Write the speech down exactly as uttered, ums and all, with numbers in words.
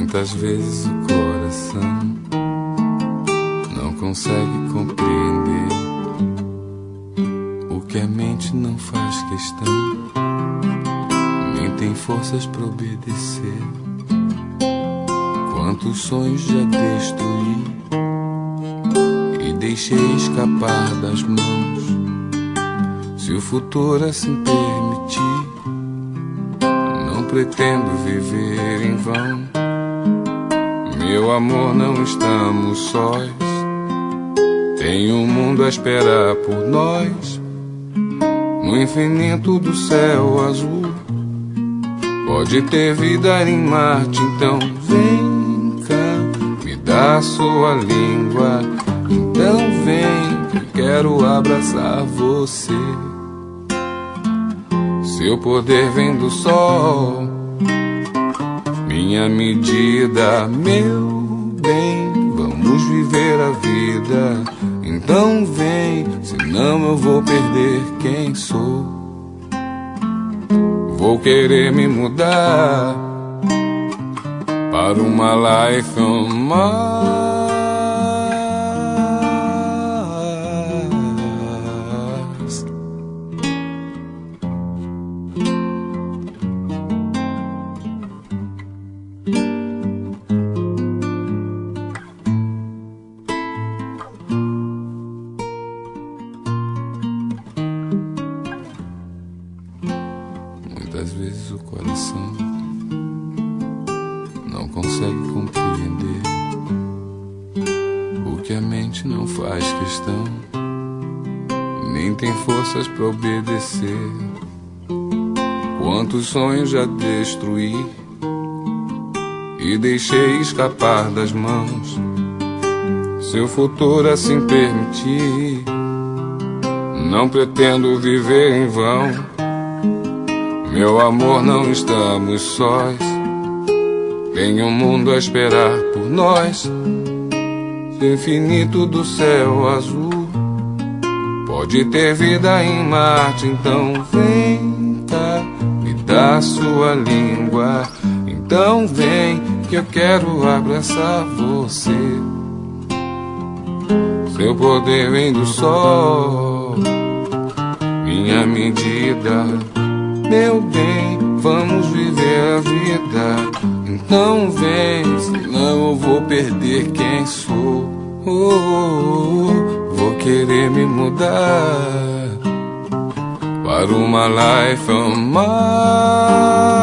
Muitas vezes o coração não consegue compreender o que a mente não faz questão, nem tem forças pra obedecer. Quantos sonhos já destruí e deixei escapar das mãos. Se o futuro assim permitir, não pretendo viver em vão. Meu amor, não estamos sós, tem um mundo a esperar por nós. No infinito do céu azul pode ter vida em Marte, então vem cá, me dá sua língua. Então vem, eu quero abraçar você. Seu poder vem do sol, minha medida, meu bem. Vamos viver a vida, então vem, senão eu vou perder quem sou. Vou querer me mudar para uma life on Mars. Muitas vezes o coração não consegue compreender o que a mente não faz questão, nem tem forças pra obedecer. Quantos sonhos já destruí e deixei escapar das mãos. Se o futuro assim permitir, não pretendo viver em vão. Meu amor, não estamos sós, tem um mundo a esperar por nós. O infinito do céu azul pode ter vida em Marte, então vem cá, me dá sua língua. Então vem, que eu quero abraçar você. Seu poder vem do sol, minha medida, meu bem, vamos viver a vida. Então vem, senão eu vou perder quem sou. Oh, oh, oh, vou querer me mudar para uma life on Mars.